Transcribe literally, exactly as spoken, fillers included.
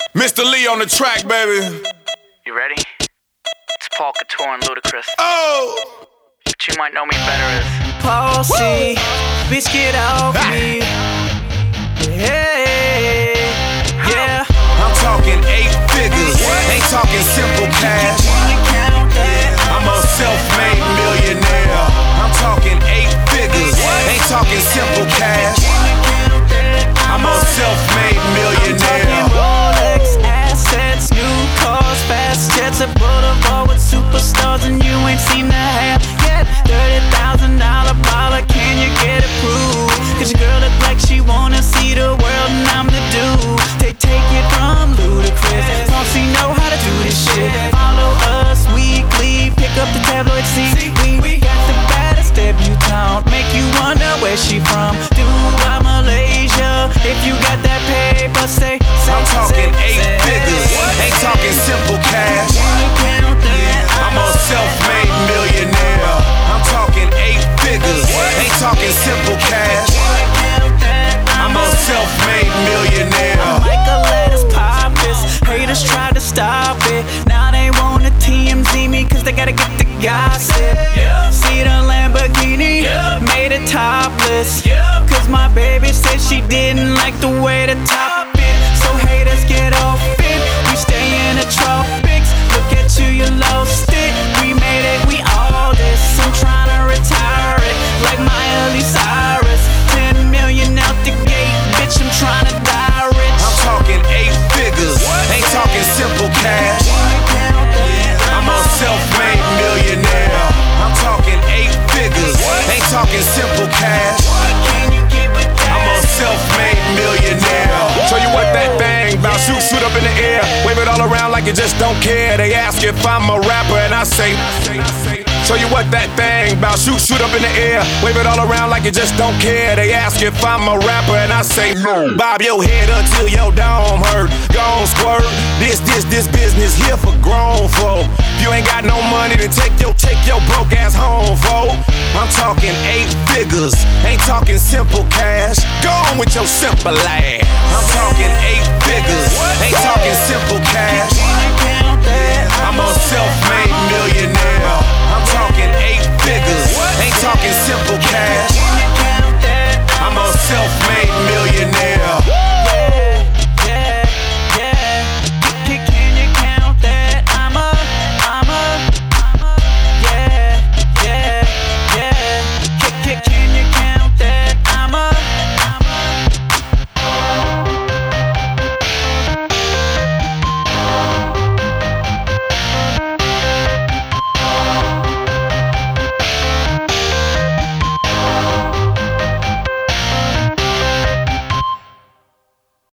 Mister Lee on the track, baby. You ready? It's Paul Couture and Ludacris. Oh! But you might know me better as Paul C. Bitch, get off me. Hey, yeah. I'm talking eight figures, ain't talking simple cash. I'm a self-made millionaire. I'm talking eight figures, ain't talking simple cash. I'm a self-made millionaire. Rolex assets, new cars, fast jets, a boulevard with superstars, and you ain't seen the half yet. Thirty thousand dollar baller, can you get approved? Cause your girl look like she wanna see the world, and I'm the dude. They take it from Ludacris. Bossy know how to do this shit. Follow us weekly, pick up the tabloid seat. We, we got the baddest debutante, make you wonder where she from. Dubai, Malaysia. If you got that paper, say, say I'm talking say, eight say, figures, ain't talking simple cash. I'm a self-made millionaire. I'm talking eight figures, ain't talking simple cash. I'm a self-made millionaire. Like a lettuce pop this. Haters try to stop it. Now they wanna T M Z me cause they gotta get the gossip. See the Lamborghini, made it topless. Cause my baby said she didn't like the way the top fit. So haters get off it. We stay in the tropics. Look at you, you lost it. We made it, we all this. I'm trying to retire it like Miley Cyrus. Ten million out the gate, bitch, I'm trying to die rich. I'm talking eight figures, ain't talking simple cash. I'm a self-made millionaire. I'm talking eight figures, ain't talking simple cash. I'm a self-made millionaire. Show you what that thing bout, shoot, shoot up in the air, wave it all around like you just don't care. They ask if I'm a rapper and I say, show you what that thing bout, shoot, shoot up in the air, wave it all around like you just don't care. They ask if I'm a rapper and I say no. Bob your head until your dome hurt. Gon' squirt. This, this, this business here for grown folk. If you ain't got no money, then take your, take your broke ass home, folk. I'm talking eight figures, ain't talking simple cash. Go on with your simple ass. I'm talking eight figures.